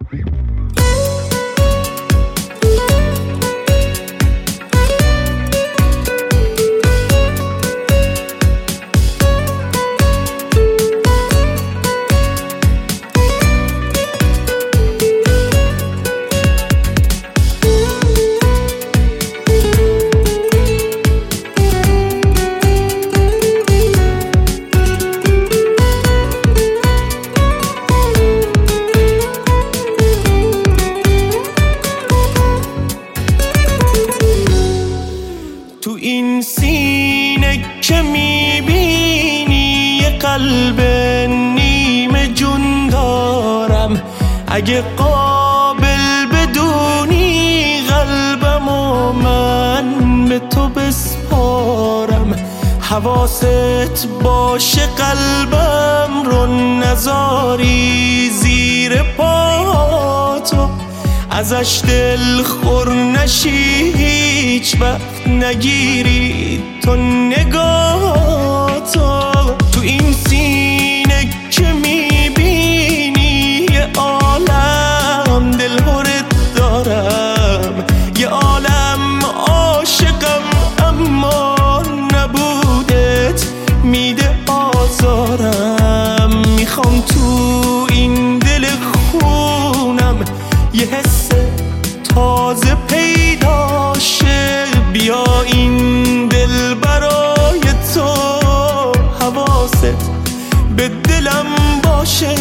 تو این سینه که میبینی یه قلب نیمه جون دارم، اگه قابل بدونی قلبمو من به تو بسپارم. حواست باشه قلبم رو نذاری زیر پاتو، ازش دل خور نشی هیچ وقت نگیری تو نگاهتو. تو این سینه که میبینی یه عالم دلهرت دارم، یه عالم عاشقم اما نبودت میده آزارم. میخوام تو این دل خونم یه حس تازه پیدا شه، بیا این دل برای تو حواست به دلم باشه.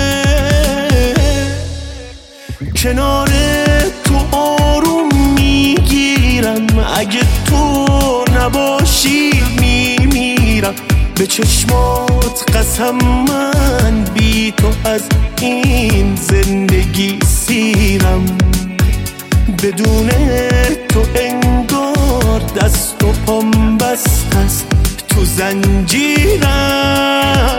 کنار تو آروم میگیرم، اگه تو نباشی میمیرم. به چشمات قسم من بی تو از این زندگی سیرم. بدون تو انگار دست و پام بست است تو زنجیرم.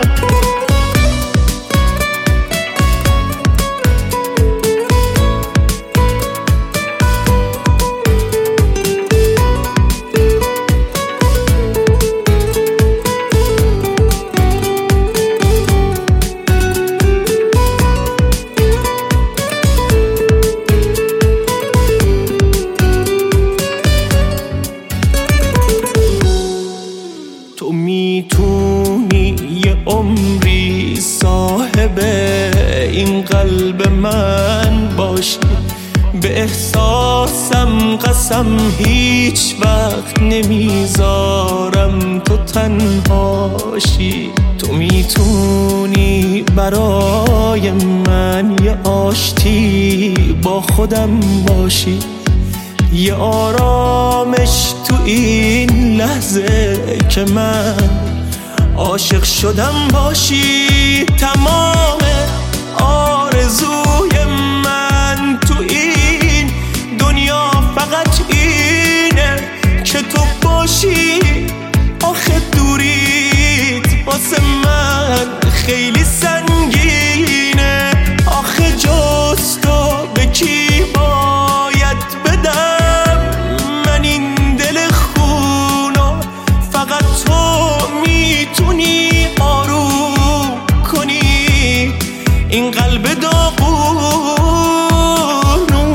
تو میتونی یه عمری صاحب این قلب من باشی، به احساسم قسم هیچ وقت نمیذارم تو تنهاشی. تو میتونی برای من یه آشتی با خودم باشی، یه آرامش تو این لحظه که من عاشق شدم باشی. تمام آرزوی من تو این دنیا فقط اینه که تو باشی. آخه دوریت واسه من خیلی سنگینه، آخه جز تو به کی باید بدم من این دل خونو؟ فقط تو میتونی آروم کنی این قلب داغونو.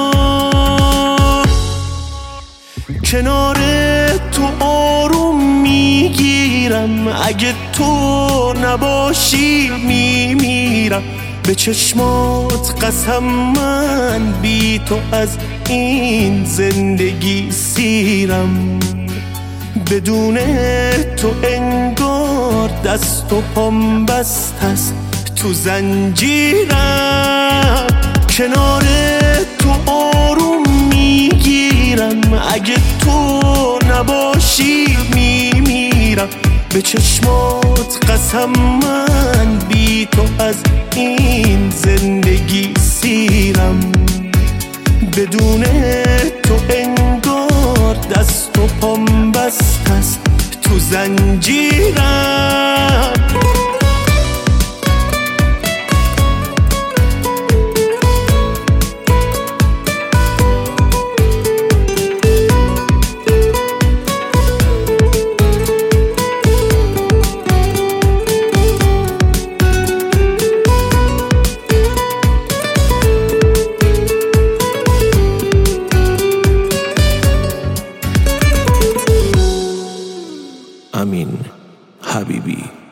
کنار تو آروم میگیرم، اگه تو نباشی میمیرم. به چشمات قسم من بی تو از این زندگی سیرم. بدون تو انگار دست و پام بست است تو زنجیرم. کنار تو آروم میگیرم، اگه تو نباشی میمیرم. به چشمات قسم من بی تو از این زندگی سیرم. بدون تو انگار دست و پام بست است تو زنجیرم. امین حبیبی.